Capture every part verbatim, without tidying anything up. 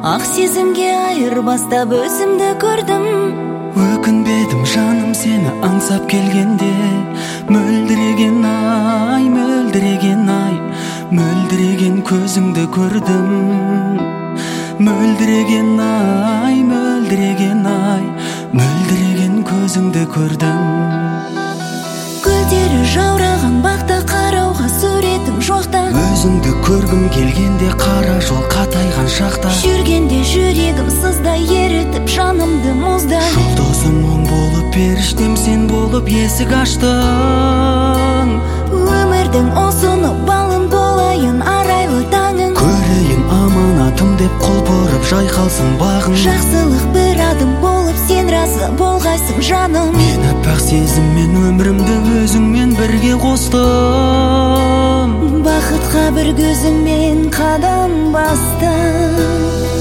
ақ сезімге айырбастап өзімді көрдім. Өкінбедім жаным сені аңсап келгенде. Мөлдіреген ай, мөлдіреген ай, мөлдіреген көзіңді көрдім. Мөлдіреген ай, мөлдіреген ай, мөлдіреген көзіңді көрдім. Гүлдері жаураған бақта қарауға суретім жоқта. Өзіңді көргім келгенде қара жол қатайған шақта. Жүргенде жүрегім сыздай ерітіп жанымды мұздай. Жұлдызым мұң болып періштем сен болып есік аштың. Өмірдің осыны балын болайын арайлы таңың. Көрейін аманатым деп құлпырып жайқалсын бағың. Жақсылық бір адым болып сен разы болғайсың жаным. Мен аппақ сезіммен өмірімді өзіңмен бірге қостым. Бақытқа бір көзіңмен қадам бастым.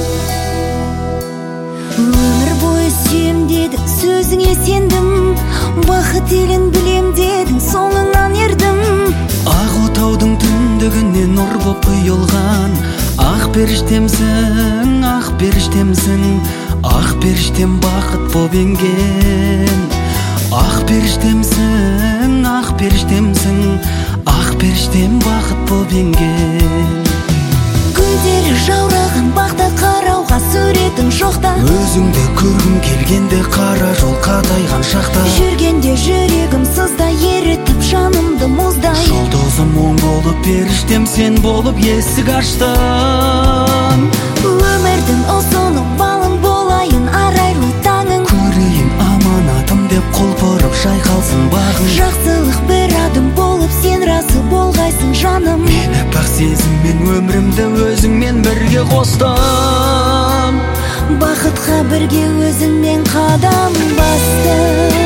Өмір бойы сүйем дедің, сөзіңе сендім. Бақыт елін білем дедің, соңыңнан ердім. Ақ отаудың түндігінен нұр боп құйылған ақ періштемсің, ақ періштемсің, ақ періштем бақыт боп енген. Ақ періштемсің, ақ періштемсің, ақ періштем бақыт боп енген. Гүлдері жаураған бақта қарауға суретің жоқта. Өзіңді көргім келгенде қара жол қатайған шақта. Жүргенде жүрегім сыздай ерітіп жанымды мұздай. Жұлдызым мұң болып періштем сен болып есік аштың. Өмірдің осыны балын болайын арайлы таңың. Көрейін аманатым деп құлпырып жайқалсын бағың. Жақсылық бір адым болып сен разы болғайсың жаным. Мен аппақ сезіммен өмірімді өзіңмен бірге қостым. Бақытқа бірге өзіңмен қадам бастым.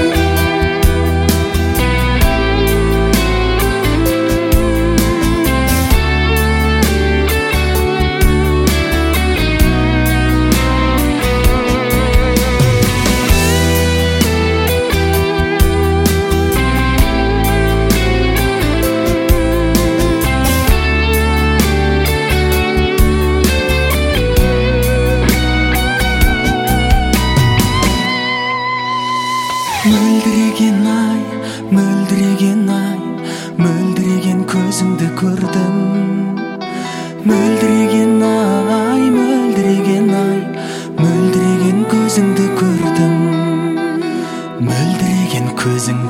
Мөлдіреген ай, мөлдіреген ай, мөлдіреген көзіңді көрдім. Мөлдіреген ай, мөлдіреген ай, мөлдіреген көзіңді көрдім. Мөлдіреген көзің